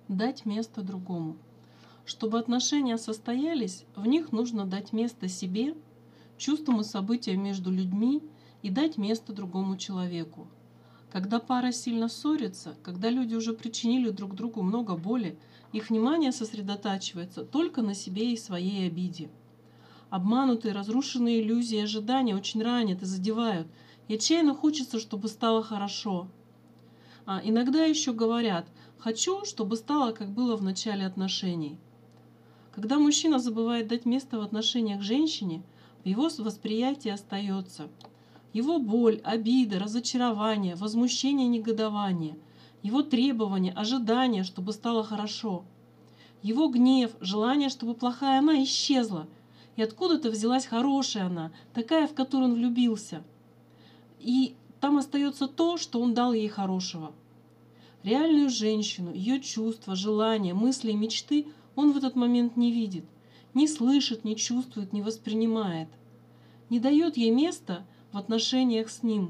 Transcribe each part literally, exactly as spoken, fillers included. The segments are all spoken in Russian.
Дать место другому. Чтобы отношения состоялись, в них нужно дать место себе, чувствам и событиям между людьми и дать место другому человеку. Когда пара сильно ссорится, когда люди уже причинили друг другу много боли, их внимание сосредотачивается только на себе и своей обиде. Обманутые, разрушенные иллюзии и ожидания очень ранят и задевают, и отчаянно хочется, чтобы стало хорошо. А иногда еще говорят: «Хочу, чтобы стало, как было в начале отношений». Когда мужчина забывает дать место в отношениях женщине, в его восприятии остается его боль, обида, разочарование, возмущение, негодование, его требования, ожидания, чтобы стало хорошо, его гнев, желание, чтобы плохая она исчезла, и откуда-то взялась хорошая она, такая, в которую он влюбился. И там остается то, что он дал ей хорошего. Реальную женщину, ее чувства, желания, мысли и мечты он в этот момент не видит, не слышит, не чувствует, не воспринимает, не дает ей места в отношениях с ним.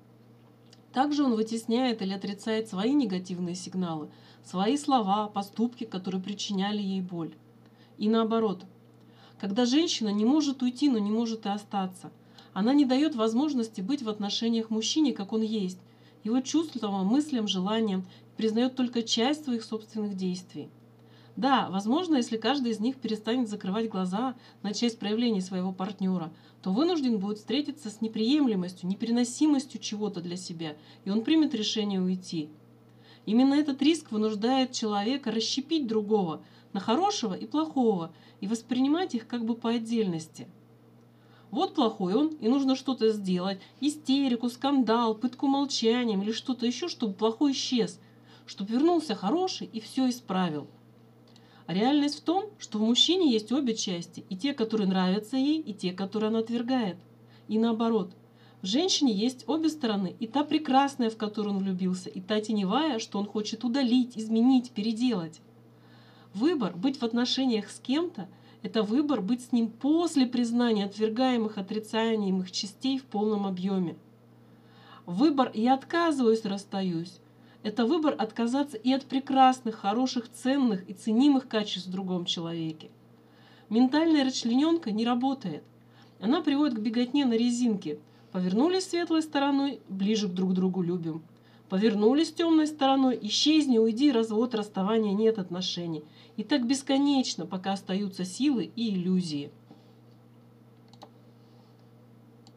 Также он вытесняет или отрицает свои негативные сигналы, свои слова, поступки, которые причиняли ей боль. И наоборот, когда женщина не может уйти, но не может и остаться, она не дает возможности быть в отношениях мужчине, как он есть, его чувствам, мыслям, желаниям, признает только часть своих собственных действий. Да, возможно, если каждый из них перестанет закрывать глаза на часть проявлений своего партнера, то вынужден будет встретиться с неприемлемостью, непереносимостью чего-то для себя, и он примет решение уйти. Именно этот риск вынуждает человека расщепить другого на хорошего и плохого и воспринимать их как бы по отдельности. Вот плохой он, и нужно что-то сделать, истерику, скандал, пытку молчанием или что-то еще, чтобы плохой исчез, чтобы вернулся хороший и все исправил. А реальность в том, что в мужчине есть обе части, и те, которые нравятся ей, и те, которые она отвергает. И наоборот, в женщине есть обе стороны, и та прекрасная, в которую он влюбился, и та теневая, что он хочет удалить, изменить, переделать. Выбор быть в отношениях с кем-то – это выбор быть с ним после признания отвергаемых, отрицаемых частей в полном объеме. Выбор «я отказываюсь, расстаюсь» – это выбор отказаться и от прекрасных, хороших, ценных и ценимых качеств в другом человеке. Ментальная расчлененка не работает. Она приводит к беготне на резинке. Повернулись светлой стороной – ближе к друг другу любим. Повернулись темной стороной – исчезни, уйди, развод, расставание, нет отношений. И так бесконечно, пока остаются силы и иллюзии.